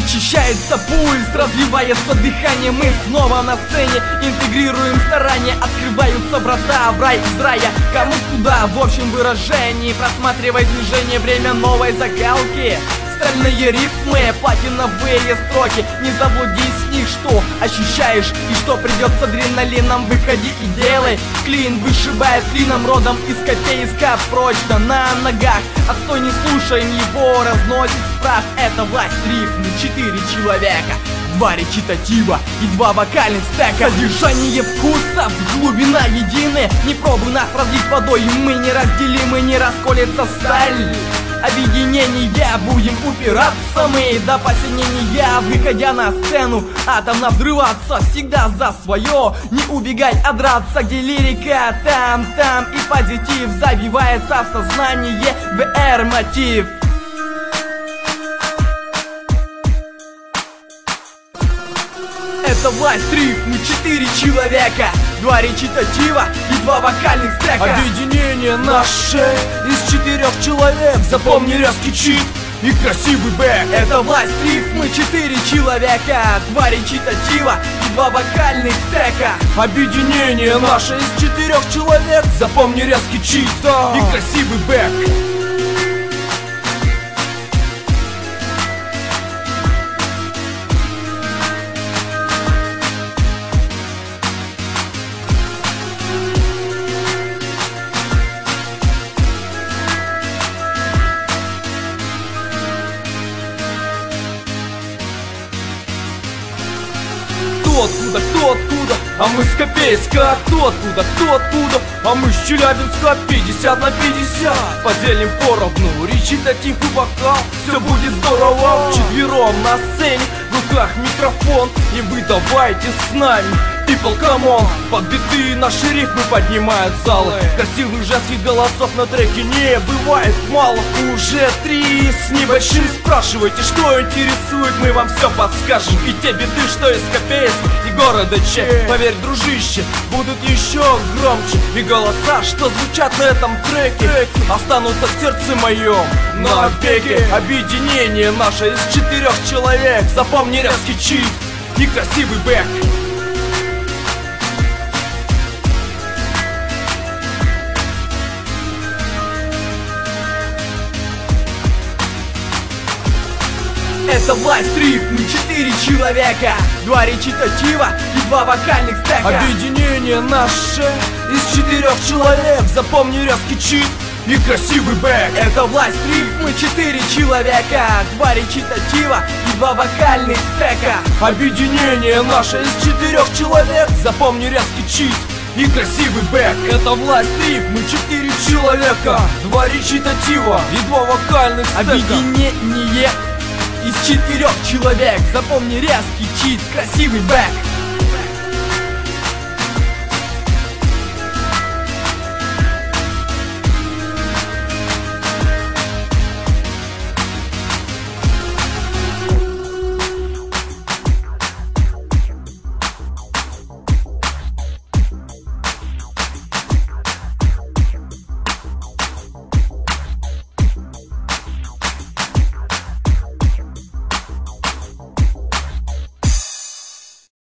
Учащается пульс, развивается дыхание. Мы снова на сцене, интегрируем старания. Открываются врата в рай из рая. Кому куда, в общем выражении. Просматривай движение, время новой закалки. Стальные рифмы, платиновые строки. Не заблудись в них, что ощущаешь и что придет с адреналином. Выходи и делай. Клин вышибает клином, родом из Копейска. Прочно на ногах, отстой не слушаем его. Разносит прав, это власть рифмы. 4 человека, 2 речитатива и 2 вокальных стека. Содержание вкусов, глубина едины. Не пробуй нас разлить водой, мы неразделимы, не расколется сталь. Объединение будем упираться мы до посинения, выходя на сцену. Атомно взрываться, всегда за свое. Не убегай, а драться, где лирика там и позитив забивается в сознание VR-мотив. Это власть рифмы, 4 человека, 2 речитатива и 2 вокальных стека. Объединение наше из 4 человек. Запомни резкий чит и красивый бэк. Это власть рифмы, 4 человека, 2 речитатива и 2 вокальных стека. Объединение наше из 4 человек. Запомни резкий чит и красивый бэк. Кто откуда, а мы с Копейска. Кто откуда, а мы с Челябинска. 50 на 50, поделим поровну. Речитатив и вокал, все будет здорово. Вчетвером на сцене, в руках микрофон. И вы давайте с нами, people, come on. Под биты наши рифмы поднимают залы. Красивых женских голосов на треке не бывает мало. Уже 3 с небольшим. Спрашивайте, что интересует, мы вам все подскажем. И те биты, что из Копейска и города Че. Поверь, дружище, будут еще громче. И голоса, что звучат на этом треке, останутся в сердце моем навеки. Объединение наше из 4 человек. Запомни резкий чит и красивый бэк. Это власть рифмы, 4 человека, 2 речитатива и 2 вокальных стека. Объединение наше из 4 человек. Запомни резкий чит и красивый бэк. Это власть рифмы, 4 человека, 2 речитатива и 2 вокальных стека. Объединение наше из 4 человек. Запомни резкий чит и красивый бэк. Это власть рифмы, 4 человека, 2 речитатива и 2 вокальных стека. Объединение из 4 человек. Запомни резкий чит, красивый бэк.